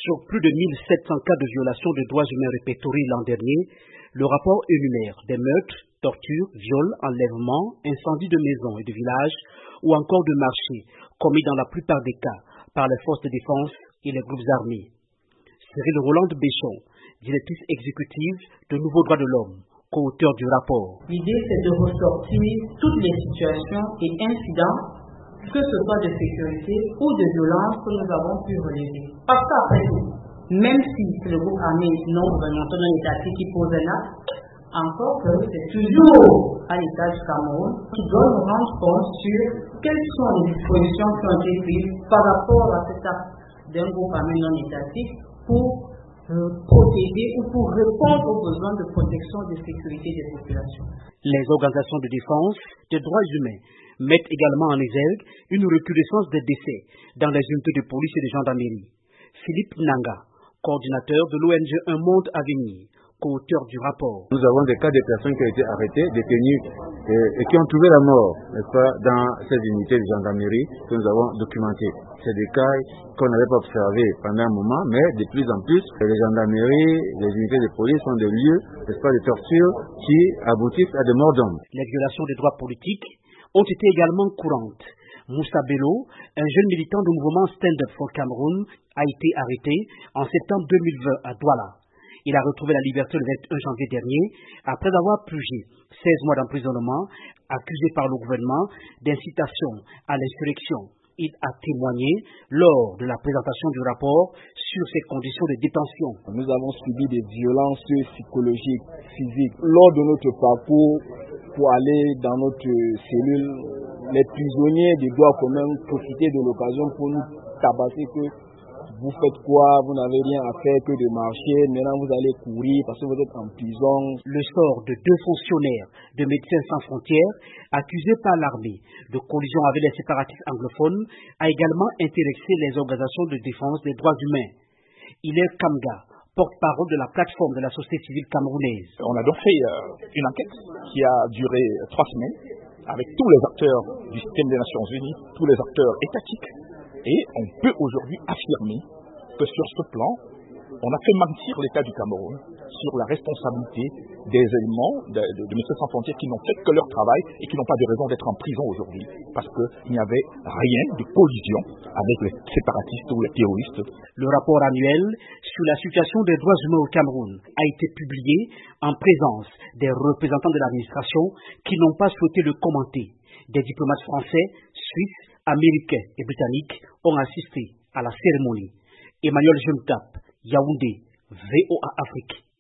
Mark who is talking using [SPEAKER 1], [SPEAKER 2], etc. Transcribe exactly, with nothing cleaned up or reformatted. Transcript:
[SPEAKER 1] Sur plus de mille sept cents cas de violation des droits humains répertoriés l'an dernier, le rapport énumère des meurtres, tortures, viols, enlèvements, incendies de maisons et de villages ou encore de marchés commis dans la plupart des cas par les forces de défense et les groupes armés. Cyril Rolande Béchon, directrice exécutive de Nouveaux Droits de l'Homme, co-auteur du rapport.
[SPEAKER 2] L'idée, c'est de ressortir toutes les situations et incidents, que ce soit de sécurité ou de violence, que nous avons pu relever. Parce qu'après tout, même si c'est le groupe armé non gouvernemental non étatique qui pose un acte, encore que c'est toujours à l'État du Cameroun qui doit nous rendre compte sur quelles sont les dispositions qui ont été prises par rapport à cet acte d'un groupe armé non étatique pour euh, protéger ou pour répondre aux besoins de protection et de sécurité des populations.
[SPEAKER 1] Les organisations de défense des droits humains mettent également en exergue une recrudescence des décès dans les unités de police et de gendarmerie. Philippe Nanga, coordinateur de l'O N G Un Monde à Venir, co-auteur du rapport.
[SPEAKER 3] Nous avons des cas de personnes qui ont été arrêtées, détenues et, et qui ont trouvé la mort, n'est-ce pas, dans ces unités de gendarmerie que nous avons documentées. C'est des cas qu'on n'avait pas observés pendant un moment, mais de plus en plus, les gendarmeries, les unités de police sont des lieux, n'est-ce pas, de torture qui aboutissent à des morts d'hommes.
[SPEAKER 1] Les violations des droits politiques ont été également courantes. Moussa Bello, un jeune militant du mouvement Stand Up for Cameroun, a été arrêté en septembre deux mille vingt à Douala. Il a retrouvé la liberté le vingt et un janvier dernier après avoir purgé seize mois d'emprisonnement, accusé par le gouvernement d'incitation à l'insurrection. Il a témoigné lors de la présentation du rapport sur ses conditions de détention.
[SPEAKER 4] Nous avons subi des violences psychologiques, physiques. Lors de notre parcours pour aller dans notre cellule, les prisonniers des droits communs profitaient de l'occasion pour nous tabasser que vous faites quoi, vous n'avez rien à faire que de marcher, maintenant vous allez courir parce que vous êtes en prison.
[SPEAKER 1] Le sort de deux fonctionnaires de Médecins sans frontières accusés par l'armée de collusion avec les séparatistes anglophones a également intéressé les organisations de défense des droits humains. Hilaire Kamga, porte-parole de la plateforme de la société civile camerounaise.
[SPEAKER 5] On a donc fait euh, une enquête qui a duré trois semaines avec tous les acteurs du système des Nations Unies, tous les acteurs étatiques. Et on peut aujourd'hui affirmer que sur ce plan, on a fait mentir l'État du Cameroun sur la responsabilité des éléments de, de, de Médecins sans frontières qui n'ont fait que leur travail et qui n'ont pas de raison d'être en prison aujourd'hui parce qu'il n'y avait rien de collision avec les séparatistes ou les terroristes.
[SPEAKER 1] Le rapport annuel sur la situation des droits humains au Cameroun a été publié en présence des représentants de l'administration qui n'ont pas souhaité le commenter. Des diplomates français, suisses, américains et britanniques ont assisté à la cérémonie. Emmanuel Jemtap, Yaoundé, V O A Afrique.